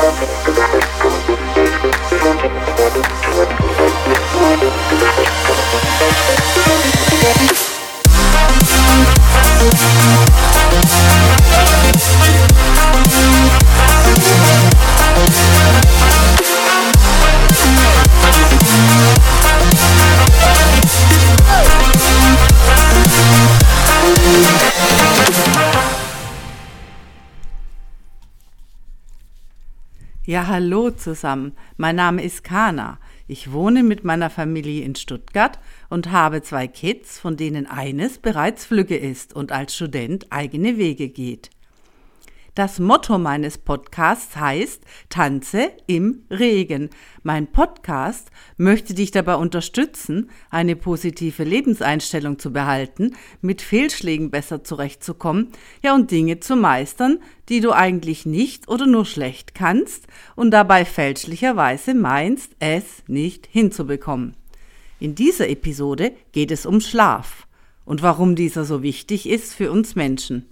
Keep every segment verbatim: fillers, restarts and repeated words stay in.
Ja, hallo zusammen. Mein Name ist Kana. Ich wohne mit meiner Familie in Stuttgart und habe zwei Kids, von denen eines bereits flügge ist und als Student eigene Wege geht. Das Motto meines Podcasts heißt Tanze im Regen. Mein Podcast möchte dich dabei unterstützen, eine positive Lebenseinstellung zu behalten, mit Fehlschlägen besser zurechtzukommen, ja und Dinge zu meistern, die du eigentlich nicht oder nur schlecht kannst und dabei fälschlicherweise meinst, es nicht hinzubekommen. In dieser Episode geht es um Schlaf und warum dieser so wichtig ist für uns Menschen.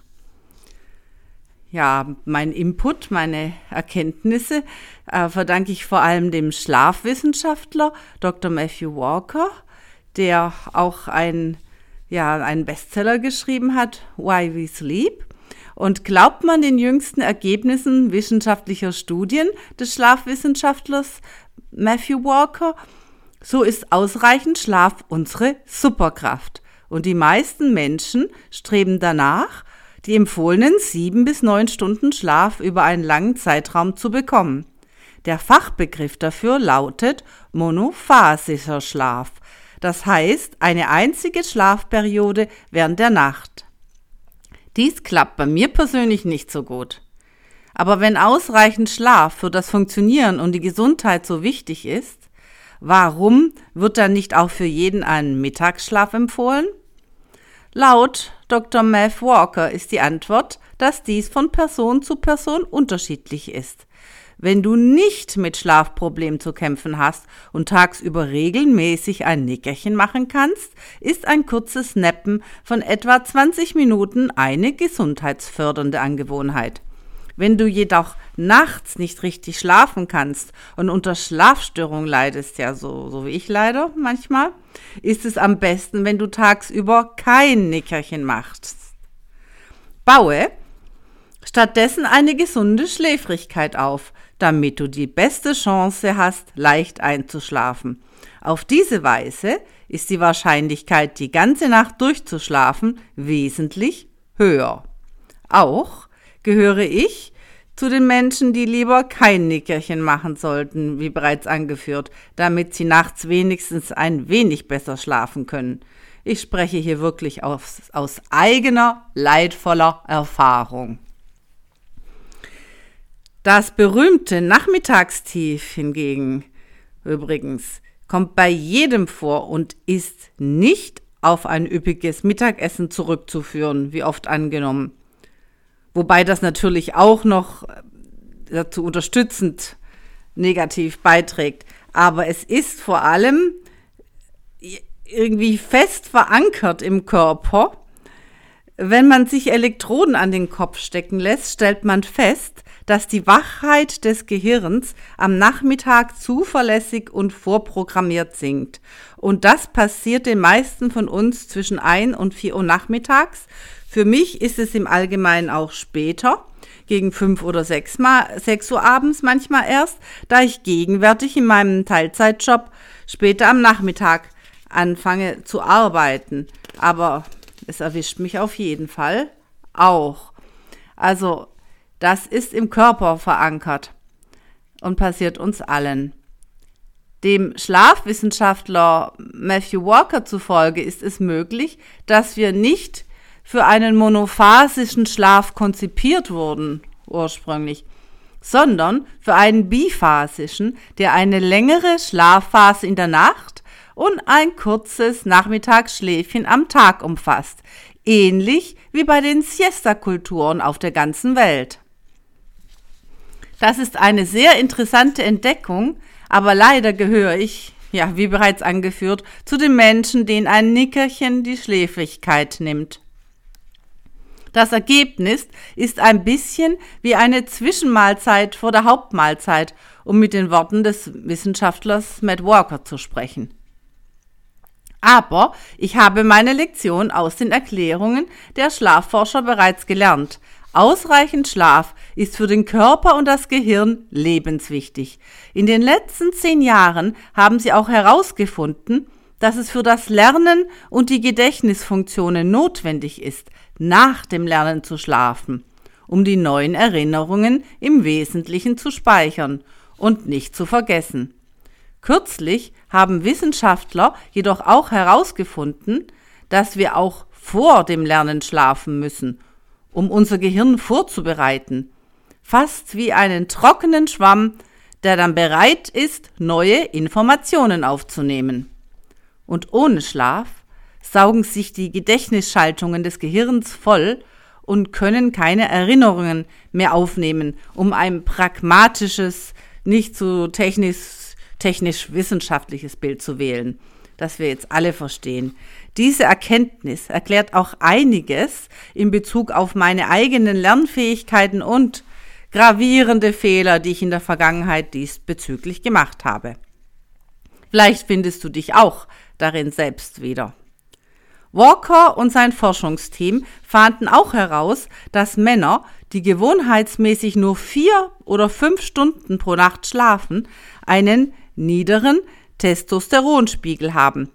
Ja, mein Input, meine Erkenntnisse äh, verdanke ich vor allem dem Schlafwissenschaftler Doktor Matthew Walker, der auch ein, ja, einen Bestseller geschrieben hat, Why We Sleep. Und glaubt man den jüngsten Ergebnissen wissenschaftlicher Studien des Schlafwissenschaftlers Matthew Walker, so ist ausreichend Schlaf unsere Superkraft. Und die meisten Menschen streben danach, die empfohlenen sieben bis neun Stunden Schlaf über einen langen Zeitraum zu bekommen. Der Fachbegriff dafür lautet monophasischer Schlaf. Das heißt, eine einzige Schlafperiode während der Nacht. Dies klappt bei mir persönlich nicht so gut. Aber wenn ausreichend Schlaf für das Funktionieren und die Gesundheit so wichtig ist, warum wird dann nicht auch für jeden ein Mittagsschlaf empfohlen? Laut Doktor Matt Walker ist die Antwort, dass dies von Person zu Person unterschiedlich ist. Wenn du nicht mit Schlafproblemen zu kämpfen hast und tagsüber regelmäßig ein Nickerchen machen kannst, ist ein kurzes Nappen von etwa zwanzig Minuten eine gesundheitsfördernde Angewohnheit. Wenn du jedoch nachts nicht richtig schlafen kannst und unter Schlafstörungen leidest, ja so, so wie ich leider manchmal, ist es am besten, wenn du tagsüber kein Nickerchen machst. Baue stattdessen eine gesunde Schläfrigkeit auf, damit du die beste Chance hast, leicht einzuschlafen. Auf diese Weise ist die Wahrscheinlichkeit, die ganze Nacht durchzuschlafen, wesentlich höher. Auch gehöre ich zu den Menschen, die lieber kein Nickerchen machen sollten, wie bereits angeführt, damit sie nachts wenigstens ein wenig besser schlafen können. Ich spreche hier wirklich aus, aus eigener, leidvoller Erfahrung. Das berühmte Nachmittagstief hingegen, übrigens, kommt bei jedem vor und ist nicht auf ein üppiges Mittagessen zurückzuführen, wie oft angenommen. Wobei das natürlich auch noch dazu unterstützend negativ beiträgt. Aber es ist vor allem irgendwie fest verankert im Körper. Wenn man sich Elektroden an den Kopf stecken lässt, stellt man fest, dass die Wachheit des Gehirns am Nachmittag zuverlässig und vorprogrammiert sinkt. Und das passiert den meisten von uns zwischen ein und vier Uhr nachmittags. Für mich ist es im Allgemeinen auch später, gegen fünf oder sechs Uhr abends manchmal erst, da ich gegenwärtig in meinem Teilzeitjob später am Nachmittag anfange zu arbeiten. Aber es erwischt mich auf jeden Fall auch. Also das ist im Körper verankert und passiert uns allen. Dem Schlafwissenschaftler Matthew Walker zufolge ist es möglich, dass wir nicht für einen monophasischen Schlaf konzipiert wurden, ursprünglich, sondern für einen biphasischen, der eine längere Schlafphase in der Nacht und ein kurzes Nachmittagsschläfchen am Tag umfasst, ähnlich wie bei den Siesta-Kulturen auf der ganzen Welt. Das ist eine sehr interessante Entdeckung, aber leider gehöre ich, ja, wie bereits angeführt, zu den Menschen, denen ein Nickerchen die Schläfrigkeit nimmt. Das Ergebnis ist ein bisschen wie eine Zwischenmahlzeit vor der Hauptmahlzeit, um mit den Worten des Wissenschaftlers Matt Walker zu sprechen. Aber ich habe meine Lektion aus den Erklärungen der Schlafforscher bereits gelernt. Ausreichend Schlaf ist für den Körper und das Gehirn lebenswichtig. In den letzten zehn Jahren haben sie auch herausgefunden, dass es für das Lernen und die Gedächtnisfunktionen notwendig ist, nach dem Lernen zu schlafen, um die neuen Erinnerungen im Wesentlichen zu speichern und nicht zu vergessen. Kürzlich haben Wissenschaftler jedoch auch herausgefunden, dass wir auch vor dem Lernen schlafen müssen, um unser Gehirn vorzubereiten, fast wie einen trockenen Schwamm, der dann bereit ist, neue Informationen aufzunehmen. Und ohne Schlaf saugen sich die Gedächtnisschaltungen des Gehirns voll und können keine Erinnerungen mehr aufnehmen, um ein pragmatisches, nicht so technisch technisch-wissenschaftliches Bild zu wählen, das wir jetzt alle verstehen. Diese Erkenntnis erklärt auch einiges in Bezug auf meine eigenen Lernfähigkeiten und gravierende Fehler, die ich in der Vergangenheit diesbezüglich gemacht habe. Vielleicht findest du dich auch darin selbst wieder. Walker und sein Forschungsteam fanden auch heraus, dass Männer, die gewohnheitsmäßig nur vier oder fünf Stunden pro Nacht schlafen, einen niederen Testosteronspiegel haben,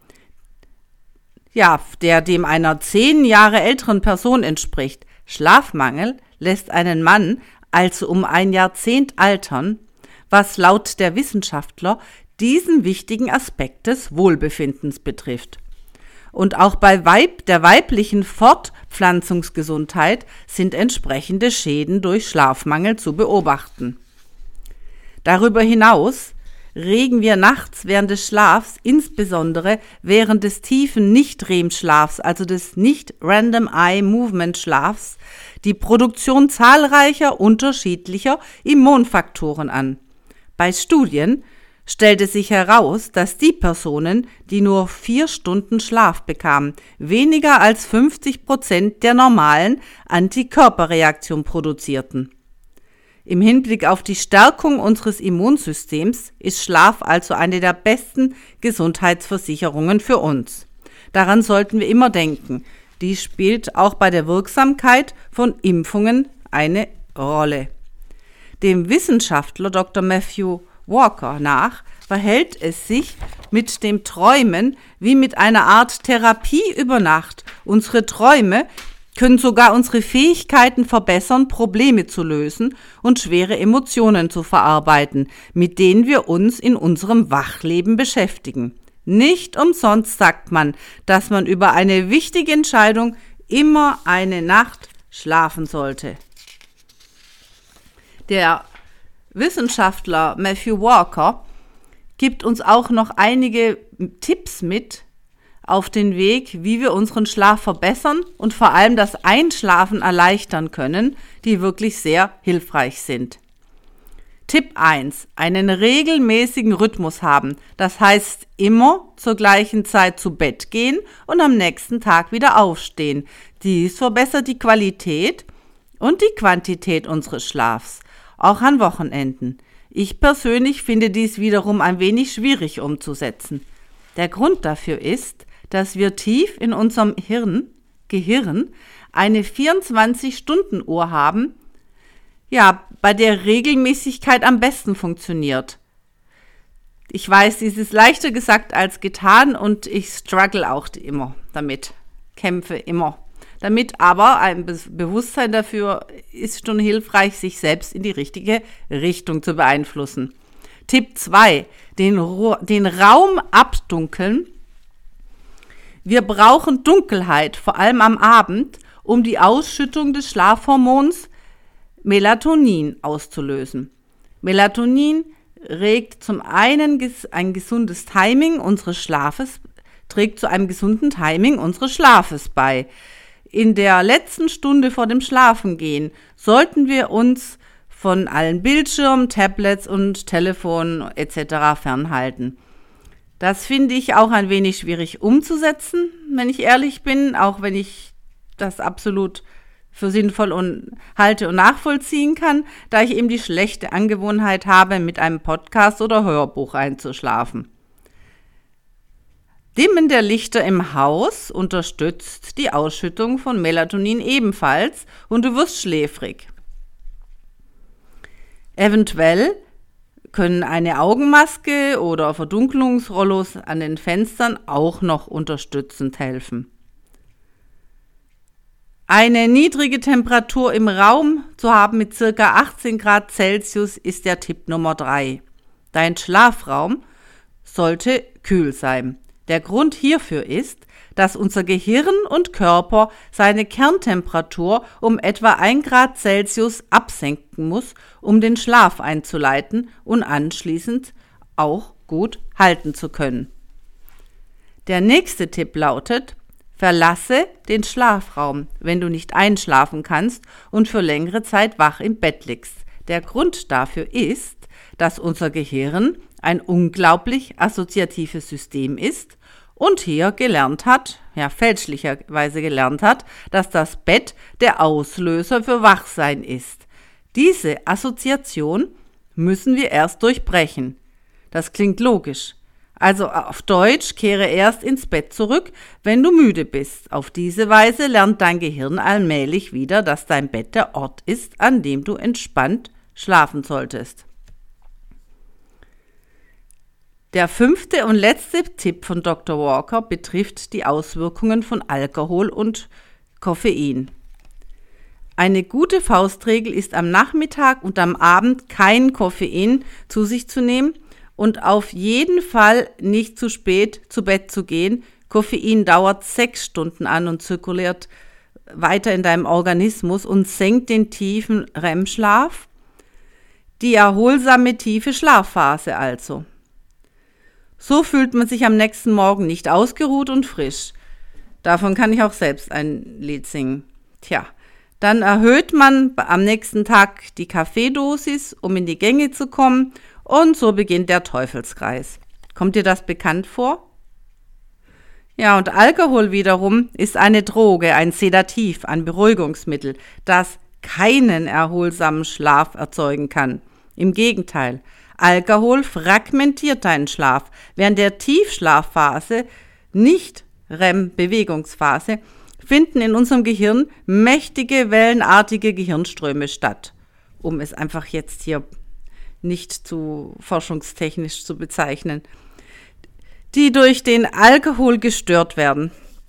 ja, der dem einer zehn Jahre älteren Person entspricht. Schlafmangel lässt einen Mann also um ein Jahrzehnt altern, was laut der Wissenschaftler diesen wichtigen Aspekt des Wohlbefindens betrifft. Und auch bei Weib, der weiblichen Fortpflanzungsgesundheit sind entsprechende Schäden durch Schlafmangel zu beobachten. Darüber hinaus regen wir nachts während des Schlafs, insbesondere während des tiefen Nicht-R E M-Schlafs, also des Nicht-Random Eye Movement-Schlafs, die Produktion zahlreicher unterschiedlicher Immunfaktoren an. Bei Studien stellte sich heraus, dass die Personen, die nur vier Stunden Schlaf bekamen, weniger als fünfzig Prozent der normalen Antikörperreaktion produzierten. Im Hinblick auf die Stärkung unseres Immunsystems ist Schlaf also eine der besten Gesundheitsversicherungen für uns. Daran sollten wir immer denken. Dies spielt auch bei der Wirksamkeit von Impfungen eine Rolle. Dem Wissenschaftler Doktor Matthew Walker nach verhält es sich mit dem Träumen wie mit einer Art Therapie über Nacht. Unsere Träume können sogar unsere Fähigkeiten verbessern, Probleme zu lösen und schwere Emotionen zu verarbeiten, mit denen wir uns in unserem Wachleben beschäftigen. Nicht umsonst sagt man, dass man über eine wichtige Entscheidung immer eine Nacht schlafen sollte. Der Wissenschaftler Matthew Walker gibt uns auch noch einige Tipps mit auf den Weg, wie wir unseren Schlaf verbessern und vor allem das Einschlafen erleichtern können, die wirklich sehr hilfreich sind. Tipp eins. Einen regelmäßigen Rhythmus haben. Das heißt, immer zur gleichen Zeit zu Bett gehen und am nächsten Tag wieder aufstehen. Dies verbessert die Qualität und die Quantität unseres Schlafs, auch an Wochenenden. Ich persönlich finde dies wiederum ein wenig schwierig umzusetzen. Der Grund dafür ist, dass wir tief in unserem Hirn, Gehirn eine vierundzwanzig-Stunden-Uhr haben, ja, bei der Regelmäßigkeit am besten funktioniert. Ich weiß, dies ist leichter gesagt als getan und ich struggle auch immer damit, kämpfe immer damit, aber ein Be- Bewusstsein dafür ist schon hilfreich, sich selbst in die richtige Richtung zu beeinflussen. Tipp zwei. Den, Ru- den Raum abdunkeln. Wir brauchen Dunkelheit, vor allem am Abend, um die Ausschüttung des Schlafhormons Melatonin auszulösen. Melatonin regt zum einen ges- ein gesundes Timing unseres Schlafes, trägt zu einem gesunden Timing unseres Schlafes bei. In der letzten Stunde vor dem Schlafengehen sollten wir uns von allen Bildschirmen, Tablets und Telefonen et cetera fernhalten. Das finde ich auch ein wenig schwierig umzusetzen, wenn ich ehrlich bin, auch wenn ich das absolut für sinnvoll und halte und nachvollziehen kann, da ich eben die schlechte Angewohnheit habe, mit einem Podcast oder Hörbuch einzuschlafen. Dimmen der Lichter im Haus unterstützt die Ausschüttung von Melatonin ebenfalls und du wirst schläfrig. Eventuell können eine Augenmaske oder Verdunkelungsrollos an den Fenstern auch noch unterstützend helfen. Eine niedrige Temperatur im Raum zu haben mit ca. achtzehn Grad Celsius ist der Tipp Nummer drei. Dein Schlafraum sollte kühl sein. Der Grund hierfür ist, dass unser Gehirn und Körper seine Kerntemperatur um etwa ein Grad Celsius absenken muss, um den Schlaf einzuleiten und anschließend auch gut halten zu können. Der nächste Tipp lautet: Verlasse den Schlafraum, wenn du nicht einschlafen kannst und für längere Zeit wach im Bett liegst. Der Grund dafür ist, dass unser Gehirn ein unglaublich assoziatives System ist und hier gelernt hat, ja fälschlicherweise gelernt hat, dass das Bett der Auslöser für Wachsein ist. Diese Assoziation müssen wir erst durchbrechen. Das klingt logisch. Also auf Deutsch, kehre erst ins Bett zurück, wenn du müde bist. Auf diese Weise lernt dein Gehirn allmählich wieder, dass dein Bett der Ort ist, an dem du entspannt schlafen solltest. Der fünfte und letzte Tipp von Doktor Walker betrifft die Auswirkungen von Alkohol und Koffein. Eine gute Faustregel ist, am Nachmittag und am Abend kein Koffein zu sich zu nehmen und auf jeden Fall nicht zu spät zu Bett zu gehen. Koffein dauert sechs Stunden an und zirkuliert weiter in deinem Organismus und senkt den tiefen R E M-Schlaf, die erholsame tiefe Schlafphase also. So fühlt man sich am nächsten Morgen nicht ausgeruht und frisch. Davon kann ich auch selbst ein Lied singen. Tja, dann erhöht man am nächsten Tag die Kaffeedosis, um in die Gänge zu kommen, und so beginnt der Teufelskreis. Kommt dir das bekannt vor? Ja, und Alkohol wiederum ist eine Droge, ein Sedativ, ein Beruhigungsmittel, das keinen erholsamen Schlaf erzeugen kann. Im Gegenteil, Alkohol fragmentiert deinen Schlaf. Während der Tiefschlafphase, nicht R E M-Bewegungsphase, finden in unserem Gehirn mächtige, wellenartige Gehirnströme statt, um es einfach jetzt hier nicht zu forschungstechnisch zu bezeichnen, die durch den Alkohol gestört werden.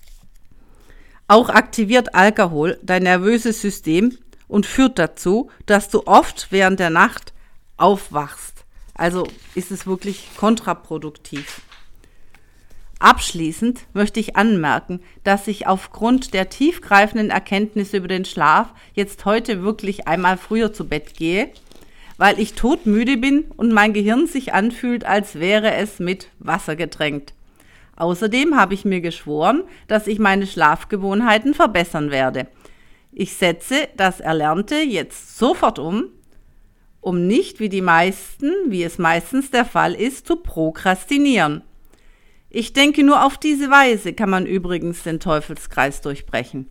Auch aktiviert Alkohol dein nervöses System und führt dazu, dass du oft während der Nacht aufwachst. Also ist es wirklich kontraproduktiv. Abschließend möchte ich anmerken, dass ich aufgrund der tiefgreifenden Erkenntnisse über den Schlaf jetzt heute wirklich einmal früher zu Bett gehe, weil ich todmüde bin und mein Gehirn sich anfühlt, als wäre es mit Wasser getränkt. Außerdem habe ich mir geschworen, dass ich meine Schlafgewohnheiten verbessern werde. Ich setze das Erlernte jetzt sofort um, um nicht wie die meisten, wie es meistens der Fall ist, zu prokrastinieren. Ich denke, nur auf diese Weise kann man übrigens den Teufelskreis durchbrechen.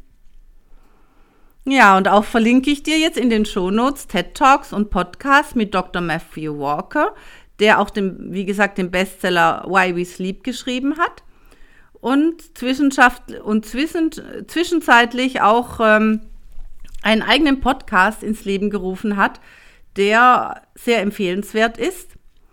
Ja, und auch verlinke ich dir jetzt in den Shownotes TED Talks und Podcasts mit Doktor Matthew Walker, der auch, den, wie gesagt, den Bestseller Why We Sleep geschrieben hat und, Zwischenschaft, und zwischen, zwischenzeitlich auch ähm, einen eigenen Podcast ins Leben gerufen hat, der sehr empfehlenswert ist.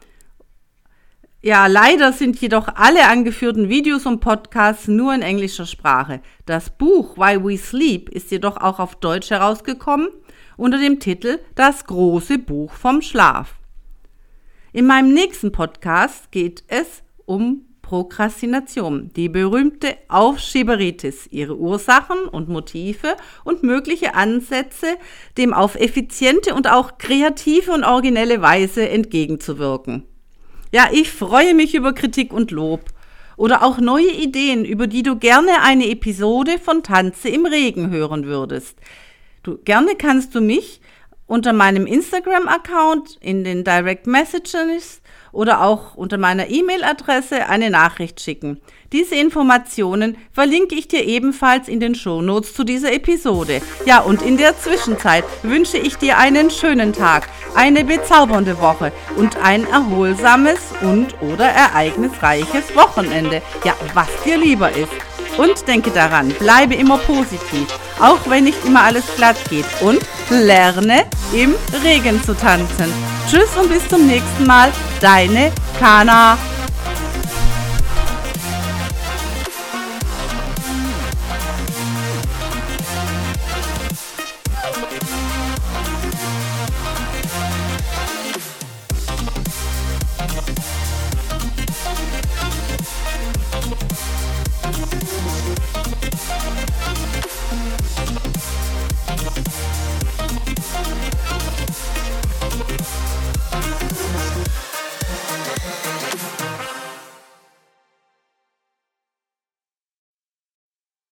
Ja, leider sind jedoch alle angeführten Videos und Podcasts nur in englischer Sprache. Das Buch Why We Sleep ist jedoch auch auf Deutsch herausgekommen unter dem Titel Das große Buch vom Schlaf. In meinem nächsten Podcast geht es um Prokrastination, die berühmte Aufschieberitis, ihre Ursachen und Motive und mögliche Ansätze, dem auf effiziente und auch kreative und originelle Weise entgegenzuwirken. Ja, ich freue mich über Kritik und Lob oder auch neue Ideen, über die du gerne eine Episode von Tanze im Regen hören würdest. Du, gerne kannst du mich unter meinem Instagram-Account in den Direct Messages oder auch unter meiner E-Mail-Adresse eine Nachricht schicken. Diese Informationen verlinke ich dir ebenfalls in den Shownotes zu dieser Episode. Ja, und in der Zwischenzeit wünsche ich dir einen schönen Tag, eine bezaubernde Woche und ein erholsames und oder ereignisreiches Wochenende. Ja, was dir lieber ist. Und denke daran, bleibe immer positiv, auch wenn nicht immer alles glatt geht. Und lerne im Regen zu tanzen. Tschüss und bis zum nächsten Mal, deine Kana.